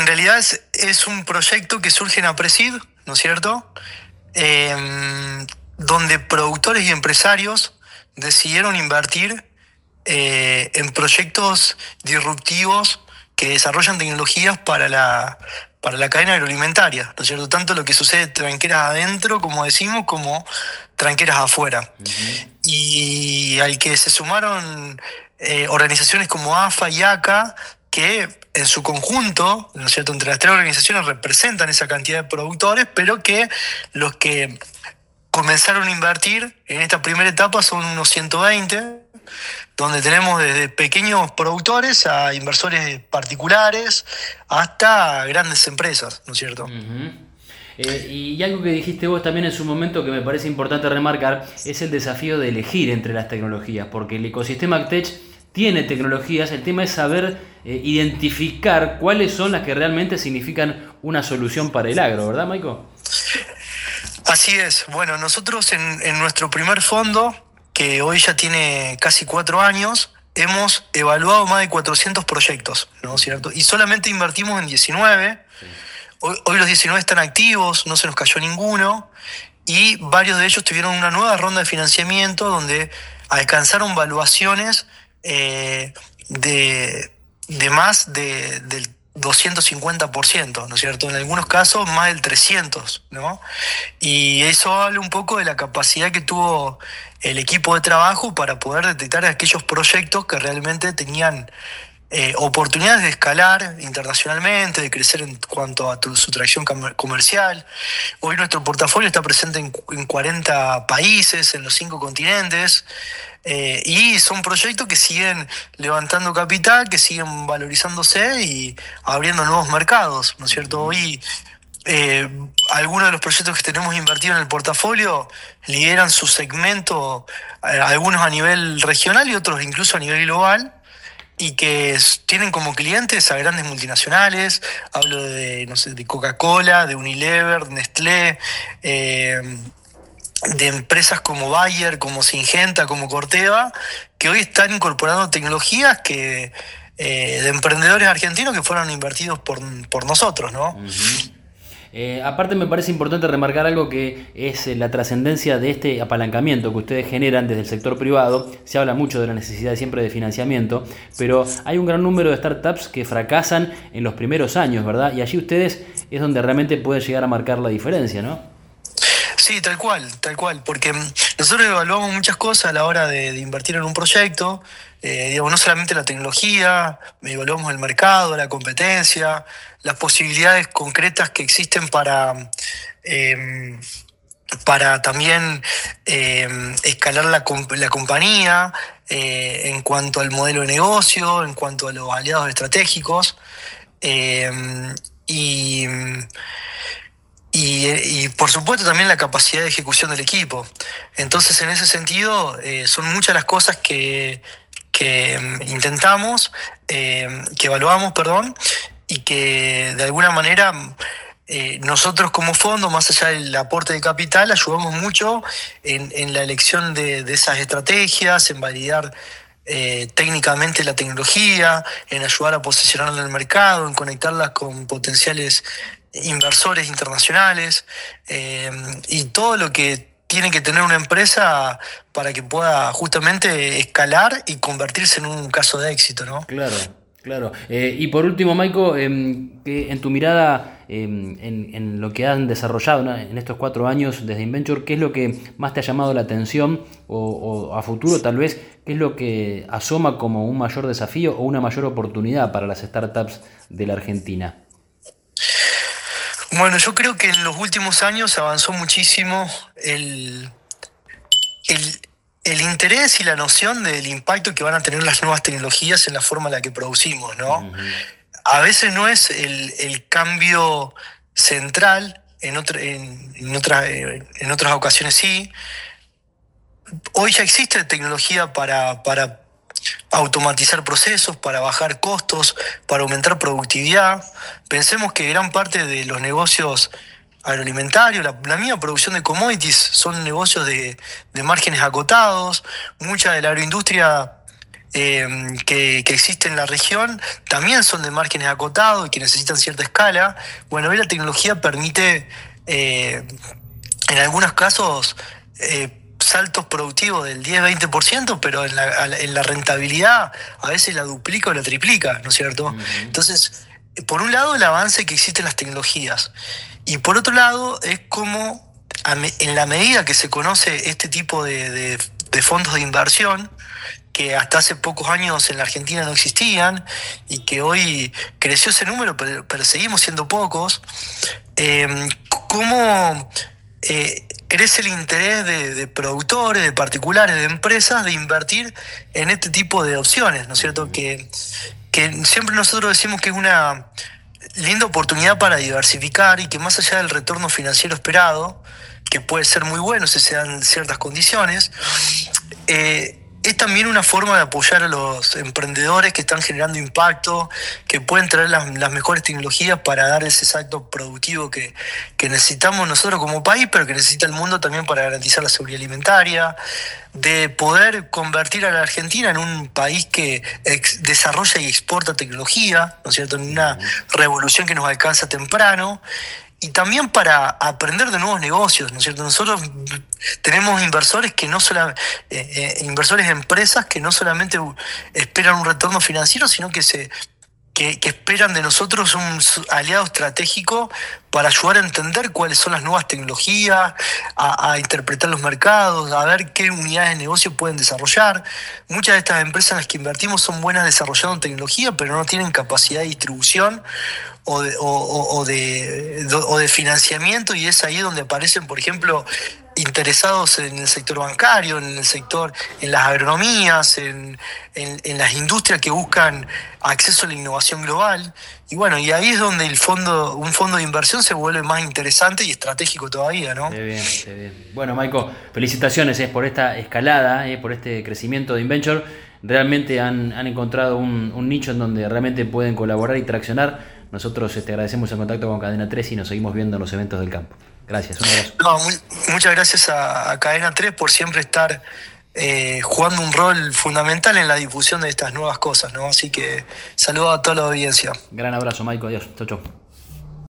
En realidad es un proyecto que surge en Apresid, ¿no es cierto? Donde productores y empresarios decidieron invertir en proyectos disruptivos que desarrollan tecnologías para la cadena agroalimentaria, ¿no es cierto? Tanto lo que sucede tranqueras adentro, como decimos, como tranqueras afuera. Ujú. Y al que se sumaron organizaciones como AFA y ACA, que en su conjunto, ¿no es cierto?, entre las tres organizaciones representan esa cantidad de productores, pero que los que comenzaron a invertir en esta primera etapa son unos 120, donde tenemos desde pequeños productores a inversores particulares hasta grandes empresas, ¿no es cierto? Ujú. Y algo que dijiste vos también en su momento que me parece importante remarcar es el desafío de elegir entre las tecnologías, porque el ecosistema AgTech tiene tecnologías, el tema es saber identificar cuáles son las que realmente significan una solución para el agro, ¿verdad, Maiko? Así es. Bueno, nosotros en nuestro primer fondo, que hoy ya tiene casi 4 años, hemos evaluado más de 400 proyectos, ¿no es cierto? Y solamente invertimos en 19. Sí. Hoy los 19 están activos, no se nos cayó ninguno, y varios de ellos tuvieron una nueva ronda de financiamiento donde alcanzaron valuaciones de más del 250%, ¿no es cierto? En algunos casos más del 300%, ¿no? Y eso habla un poco de la capacidad que tuvo el equipo de trabajo para poder detectar aquellos proyectos que realmente tenían oportunidades de escalar internacionalmente, de crecer en cuanto a su tracción comercial. Hoy nuestro portafolio está presente en 40 países, en los 5 continentes, y son proyectos que siguen levantando capital, que siguen valorizándose y abriendo nuevos mercados, ¿no es cierto? Ujú. Hoy algunos de los proyectos que tenemos invertido en el portafolio lideran su segmento, algunos a nivel regional y otros incluso a nivel global, y que tienen como clientes a grandes multinacionales. Hablo de, no sé, de Coca-Cola, de Unilever, Nestlé, de empresas como Bayer, como Syngenta, como Corteva, que hoy están incorporando tecnologías de emprendedores argentinos que fueron invertidos por nosotros, ¿no? Ujú. Aparte me parece importante remarcar algo que es la trascendencia de este apalancamiento que ustedes generan desde el sector privado. Se habla mucho de la necesidad siempre de financiamiento, pero hay un gran número de startups que fracasan en los primeros años, ¿verdad? Y allí ustedes es donde realmente pueden llegar a marcar la diferencia, ¿no? Sí, tal cual, porque nosotros evaluamos muchas cosas a la hora de invertir en un proyecto, digamos, no solamente la tecnología, evaluamos el mercado, la competencia, las posibilidades concretas que existen eh, para también escalar la compañía, en cuanto al modelo de negocio, en cuanto a los aliados estratégicos. eh, y y por supuesto también la capacidad de ejecución del equipo. Entonces, en ese sentido, son muchas las cosas que intentamos, que evaluamos, perdón, y que de alguna manera nosotros como fondo, más allá del aporte de capital, ayudamos mucho en la elección de esas estrategias, en validar técnicamente la tecnología, en ayudar a posicionarla en el mercado, en conectarlas con potenciales inversores internacionales, y todo lo que tiene que tener una empresa para que pueda justamente escalar y convertirse en un caso de éxito, ¿no? Claro, claro. Y por último, Maiko, que en tu mirada en lo que han desarrollado, ¿no?, en estos 4 años desde Inventure, ¿qué es lo que más te ha llamado la atención o a futuro tal vez, qué es lo que asoma como un mayor desafío o una mayor oportunidad para las startups de la Argentina? Bueno, yo creo que en los últimos años avanzó muchísimo el, el interés y la noción del impacto que van a tener las nuevas tecnologías en la forma en la que producimos, ¿no? Ujú. A veces no es el cambio central, en otras ocasiones sí. Hoy ya existe tecnología para automatizar procesos, para bajar costos, para aumentar productividad. Pensemos que gran parte de los negocios agroalimentarios, la misma producción de commodities, son negocios de márgenes acotados. Mucha de la agroindustria que existen en la región también son de márgenes acotados y que necesitan cierta escala. Bueno, hoy la tecnología permite, en algunos casos, saltos productivos del 10-20%, pero en la rentabilidad a veces la duplica o la triplica, ¿no es cierto? Ujú. Entonces, por un lado, el avance que existe en las tecnologías, y por otro lado, es como en la medida que se conoce este tipo de fondos de inversión, que hasta hace pocos años en la Argentina no existían y que hoy creció ese número, pero seguimos siendo pocos, cómo crece el interés de productores, de particulares, de empresas, de invertir en este tipo de opciones, ¿no es cierto? Que siempre nosotros decimos que es una linda oportunidad para diversificar y que más allá del retorno financiero esperado, que puede ser muy bueno si se dan ciertas condiciones, es también una forma de apoyar a los emprendedores que están generando impacto, que pueden traer las mejores tecnologías para dar ese salto productivo que necesitamos nosotros como país, pero que necesita el mundo también para garantizar la seguridad alimentaria, de poder convertir a la Argentina en un país que desarrolla y exporta tecnología, ¿no es cierto?, en una revolución que nos alcanza temprano. Y también para aprender de nuevos negocios, ¿no es cierto? Nosotros tenemos inversores que no solamente, inversores de empresas que no solamente esperan un retorno financiero, sino que esperan de nosotros un aliado estratégico para ayudar a entender cuáles son las nuevas tecnologías, a interpretar los mercados, a ver qué unidades de negocio pueden desarrollar. Muchas de estas empresas en las que invertimos son buenas desarrollando tecnología, pero no tienen capacidad de distribución o de financiamiento, y es ahí donde aparecen, por ejemplo, interesados en el sector bancario, en las agronomías, en las industrias que buscan acceso a la innovación global. Y bueno, y ahí es donde un fondo de inversión se vuelve más interesante y estratégico todavía, ¿no? Qué bien, qué bien. Bueno, Maiko, felicitaciones por esta escalada, por este crecimiento de InVenture. Realmente han encontrado un nicho en donde realmente pueden colaborar y traccionar. Nosotros te agradecemos el contacto con Cadena 3 y nos seguimos viendo en los eventos del campo. Gracias, un abrazo. No, muchas gracias a Cadena 3 por siempre estar jugando un rol fundamental en la difusión de estas nuevas cosas, ¿no? Así que saludo a toda la audiencia. Gran abrazo, Maiko. Adiós. Chau, chau.